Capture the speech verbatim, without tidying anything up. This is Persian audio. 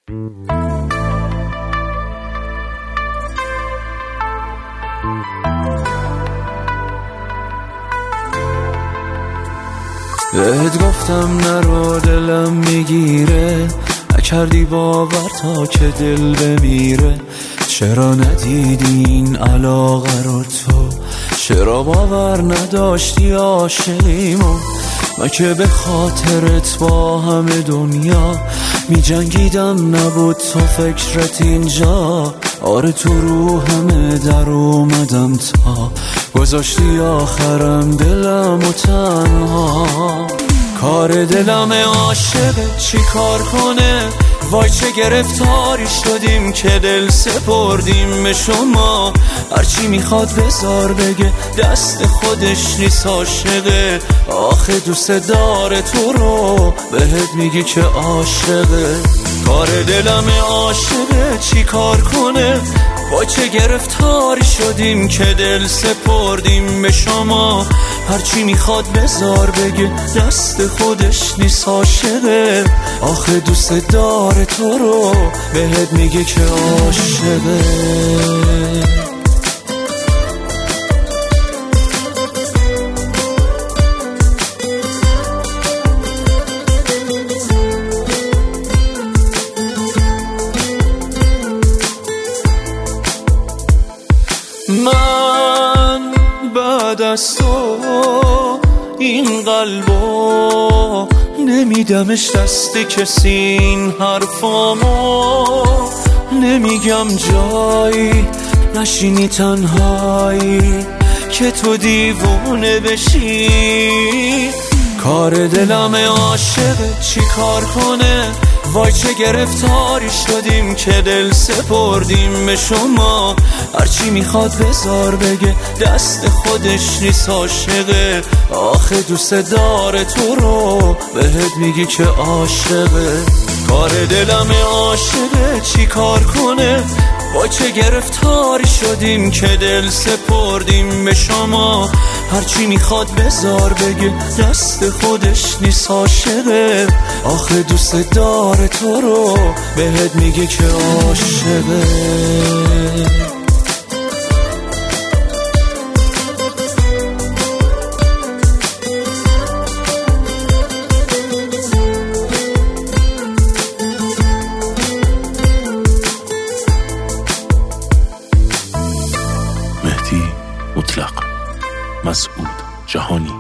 بهت گفتم نرو دلم میگیره، نکردی باور تا که دل بمیره. چرا ندیدی این علاقه رو تو؟ چرا باور نداشتی عاشقیمو؟ من که به خاطرت با همه دنیا می جنگیدم، نبود تو فکرت اینجا. آره تو روحمه در اومدم تا گذاشتی آخرم دلم و تنها. کار دلم عاشقه چی کار کنه؟ وای چه گرفتاری شدیم که دل سپردیم به شما. هرچی میخواد بذار بگه دست خودش نیست عاشقه. آخه دوست داره تو رو بهت میگی که عاشقه. کار دلم عاشقه چی کار کنه؟ وای چه گرفتاری شدیم که دل سپردیم به شما. هرچی میخواد بذار بگه دست خودش نیست عاشقه. آخه دوست داره تو رو بهت میگه که عاشقه. من بعد از تو این قلبو نمیدمش دست کسی، این حرفامو نمیگم جایی نشینی تنهایی که تو دیوونه بشی. کار دلم عاشقه چی کار کنه؟ وای چه گرفتاری شدیم که دل سپردیم به شما. هرچی میخواد بذار بگه دست خودش نیست عاشقه. آخه دوست داره تو رو بهت میگی که عاشقه. کار دلم عاشقه چی کار کنه؟ وای چه گرفتاری شدیم که دل سپردیم به شما. هرچی میخواد بذار بگه دست خودش نیست عاشقه. آخه دوست داره تو رو بهت میگه که عاشقه. مهدی مطلق، مسعود جهانی.